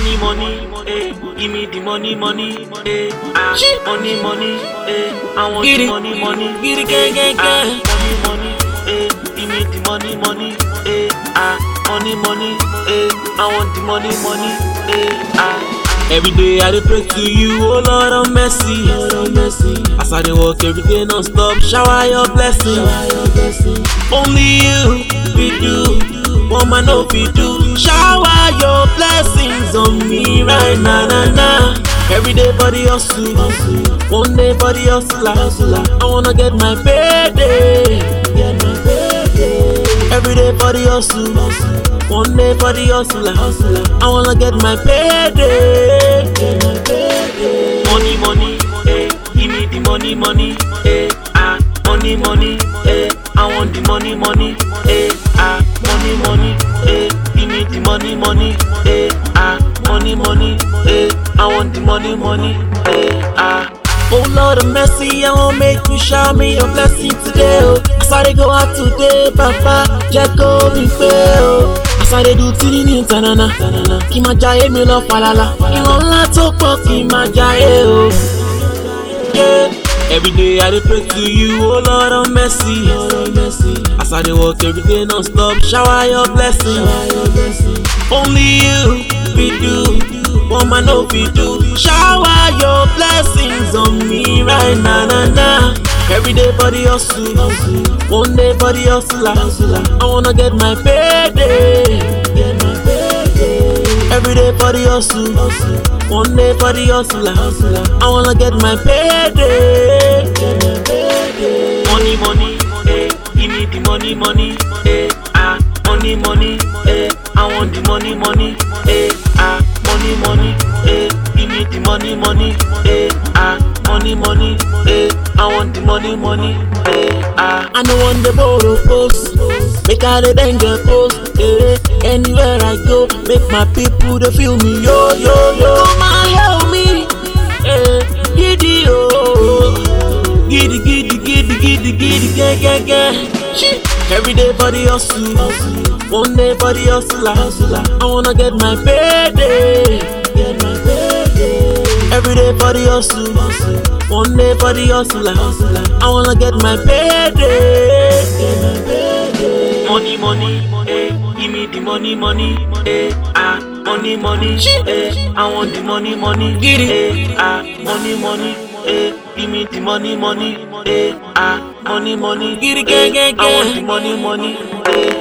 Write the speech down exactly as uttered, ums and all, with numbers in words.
Money, money, eh, give me the money, money, eh, ah, money, money, eh, I want the money, money, get it, gang, gang, gang. Money, money, eh, give me the money, money, eh, ah, money, money, eh, I want the money, money, eh, ah. Every day I dey pray to you, oh Lord of mercy, Lord of mercy. As I dey walk every day non-stop, shower your blessing, shower your blessing. Only you we do, one man no we do. Shower your blessings on me right now, nah, nah. Every day body hustle, one day body hustle. I wanna get my payday, get my payday. Every day body hustle, one day body hustle. I wanna get my payday, get my payday. Money, money, eh, give me the money, money, eh, ah, money, money, eh, I want the money, money, eh, ah, money, money, eh, give me the money, money, eh, ah, money, money, eh, I want the money, money, eh, ah. Oh Lord of mercy, I won't make you shower me your blessing today, oh. As I dey go out today, Papa, just go be fair, oh. As I dey do tini ni tanana, kí ma jayé mi lọ falala. Ìran ńlá tó pọ̀ kí ma jayé, oh. Yeah. Every day I dey pray to you, oh Lord of mercy, Lord of mercy. As I dey walk every day non-stop, shower your blessing, shower your blessing. Only you we do, one man no we do. Shower your blessings on me right now, nah, nah. Every day body hustle, one day body hustle. I wanna get my payday, get my payday. Every day body hustle, one day body hustle. I wanna get my payday, get my payday. Money, money, eh, give me the money, money, eh, ah, money, money, eh, I want the money, money, eh, ah, money, money, eh, give me the money, money, eh, ah, money, money, eh, I want the money, money, eh, ah. I no want the borrow post, make I dey then get post, eh. Anywhere I go, make my people they feel me, yo, yo, yo. Come and help me, eh, giddy, oh. Giddy, giddy, giddy, giddy, giddy, gang, gang, gang. Every day body hustle, one day body hustle. I wanna get my payday, get my payday. Every day body hustle, one day body hustle. I wanna get my payday, get my payday. Money, money, eh, give me the money, money, eh, ah, money, money, eh, I want the money, money, eh, ah, money, money, eh, give me the money, money, eh, ah, money, money, Get it, gang, gang, I want gang. the money, money, eh.